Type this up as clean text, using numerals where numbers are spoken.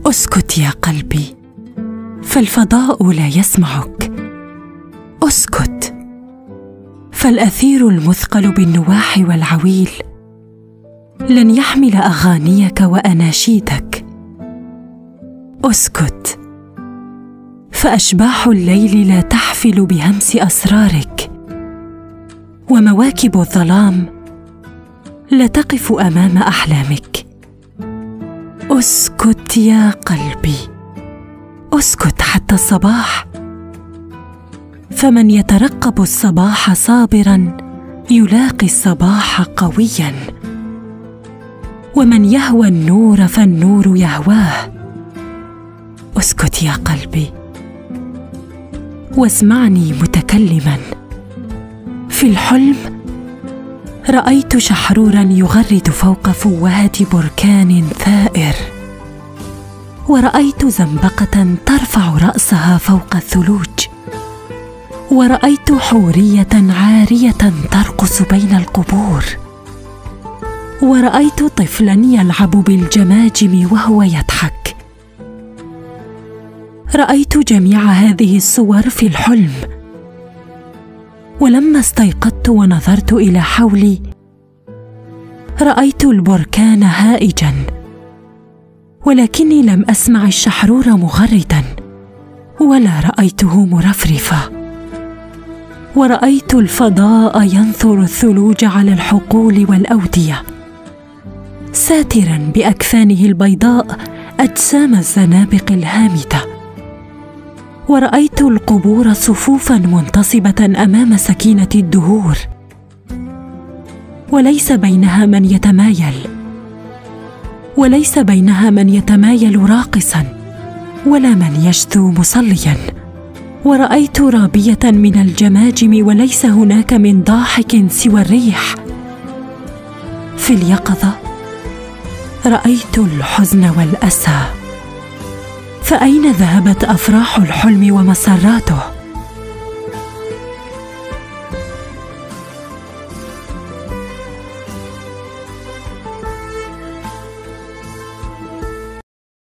اسكت يا قلبي، فالفضاء لا يسمعك. اسكت، فالأثير المثقل بالنواح والعويل لن يحمل أغانيك وأناشيدك. اسكت، فأشباح الليل لا تحفل بهمس أسرارك، ومواكب الظلام لا تقف أمام أحلامك. اسكت يا قلبي، اسكت حتى الصباح، فمن يترقب الصباح صابرا يلاقي الصباح قويا، ومن يهوى النور فالنور يهواه. اسكت يا قلبي، واسمعني متكلما. في الحلم رأيت شحرورا يغرد فوق فوهة بركان ثائر، ورأيت زنبقة ترفع رأسها فوق الثلوج، ورأيت حورية عارية ترقص بين القبور، ورأيت طفلا يلعب بالجماجم وهو يضحك. رأيت جميع هذه الصور في الحلم، ولما استيقظت ونظرت إلى حولي رأيت البركان هائجا، ولكني لم أسمع الشحرور مغردا، ولا رأيته مرفرفا. ورأيت الفضاء ينثر الثلوج على الحقول والأودية، ساترا بأكفانه البيضاء أجسام الزنابق الهامدة. ورأيت القبور صفوفا منتصبة أمام سكينة الدهور، وليس بينها من يتمايل، وليس بينها من يتمايل راقصا، ولا من يشثو مصليا. ورأيت رابية من الجماجم، وليس هناك من ضاحك سوى الريح. في اليقظة رأيت الحزن والأسى، فأين ذهبت أفراح الحلم ومسراته؟